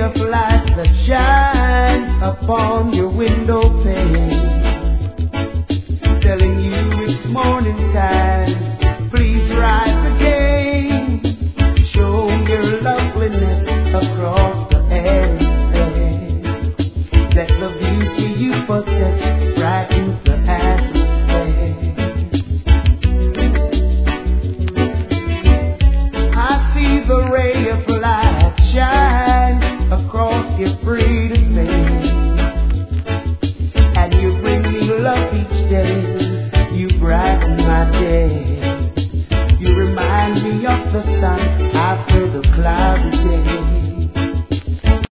of light that shines upon your window pane, telling you it's morning time, please rise again. Show your loveliness across the air. Let the beauty you possess brightens the atmosphere. I see the ray of light shine across your free